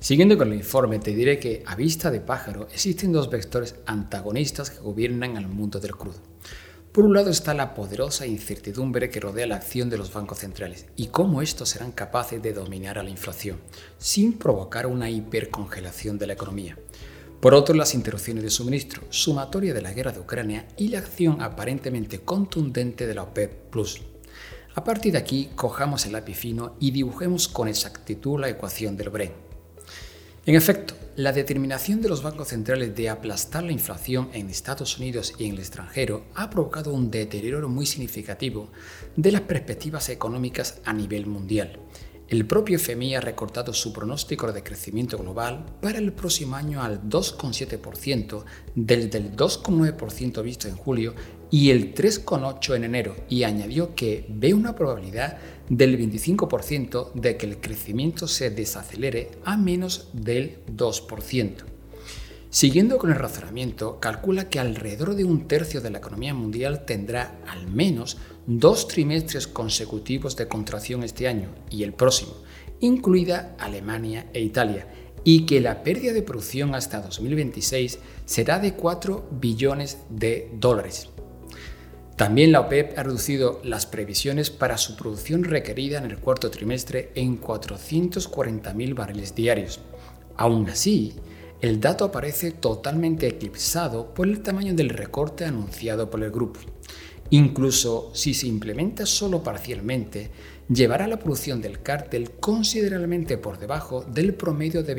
Siguiendo con el informe, te diré que, a vista de pájaro, existen dos vectores antagonistas que gobiernan al mundo del crudo. Por un lado está la poderosa incertidumbre que rodea la acción de los bancos centrales y cómo estos serán capaces de dominar a la inflación, sin provocar una hipercongelación de la economía. Por otro, las interrupciones de suministro, sumatoria de la guerra de Ucrania y la acción aparentemente contundente de la OPEP+. A partir de aquí, cojamos el lápiz fino y dibujemos con exactitud la ecuación del Brent. En efecto, la determinación de los bancos centrales de aplastar la inflación en Estados Unidos y en el extranjero ha provocado un deterioro muy significativo de las perspectivas económicas a nivel mundial. El propio FMI ha recortado su pronóstico de crecimiento global para el próximo año al 2,7% desde el 2,9% visto en julio y el 3,8% en enero, y añadió que ve una probabilidad del 25% de que el crecimiento se desacelere a menos del 2%. Siguiendo con el razonamiento, calcula que alrededor de un tercio de la economía mundial tendrá al menos 2 trimestres consecutivos de contracción este año y el próximo, incluida Alemania e Italia, y que la pérdida de producción hasta 2026 será de 4 billones de dólares. También la OPEP ha reducido las previsiones para su producción requerida en el cuarto trimestre en 440.000 barriles diarios. Aún así, el dato aparece totalmente eclipsado por el tamaño del recorte anunciado por el grupo. Incluso si se implementa solo parcialmente, llevará la producción del cártel considerablemente por debajo del promedio de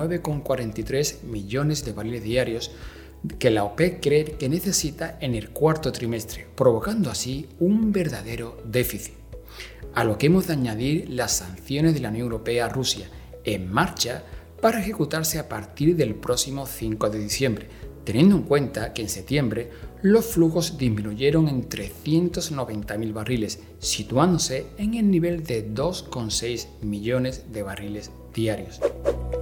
29,43 millones de barriles diarios que la OPEP cree que necesita en el cuarto trimestre, provocando así un verdadero déficit. A lo que hemos de añadir las sanciones de la Unión Europea a Rusia, en marcha para ejecutarse a partir del próximo 5 de diciembre, teniendo en cuenta que en septiembre los flujos disminuyeron en 390.000 barriles, situándose en el nivel de 2,6 millones de barriles diarios.